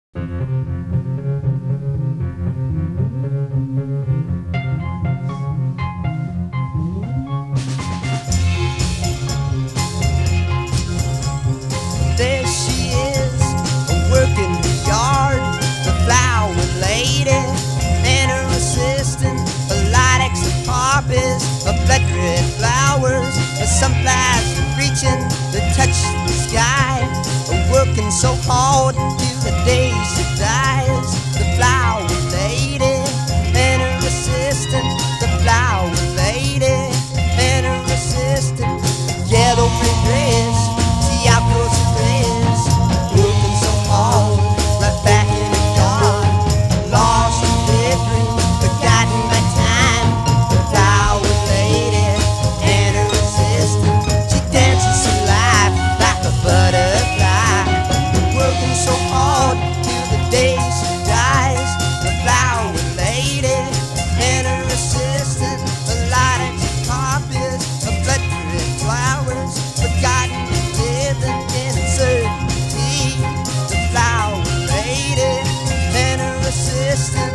There she is, working the yard, the flower lady, and her assistant, a lilacs and poppies, a blood red flowers, some flies reaching to touch the sky, working so hard till the day she dies. The flower lady and her assistant, the flower lady and her assistant, yellow print dress, see how close it is, working so hard, right back in the yard, lost in daydream, forgotten my time. The flower lady and her assistant, she dances so live like a butterfly, working so hard till the day she dies. The flower lady and her assistant, a light and poppies, a blood red flowers, forgotten living in uncertainty. The flower lady and her assistant.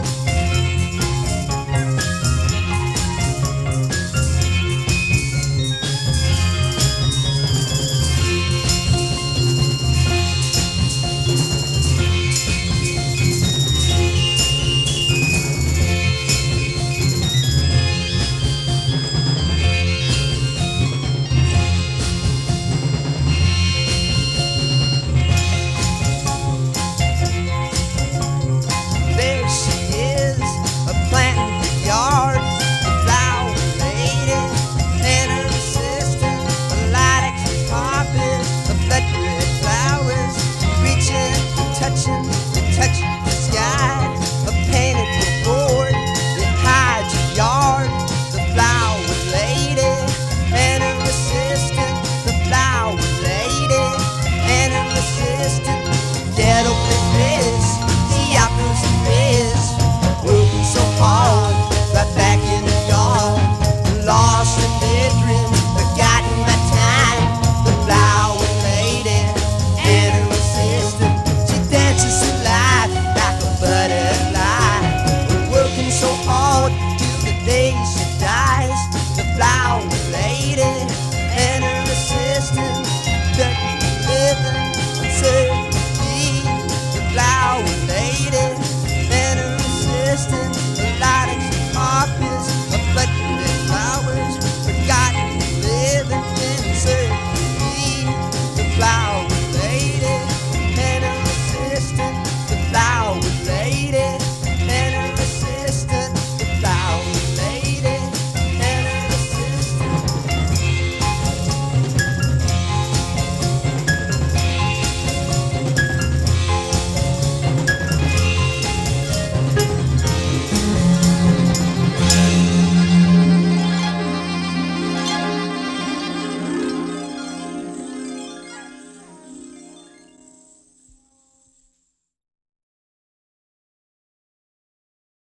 There she is, planting the yard, the flower lady and her assistant, lilacs and poppies, the blood red flowers, reaching, touching, touching.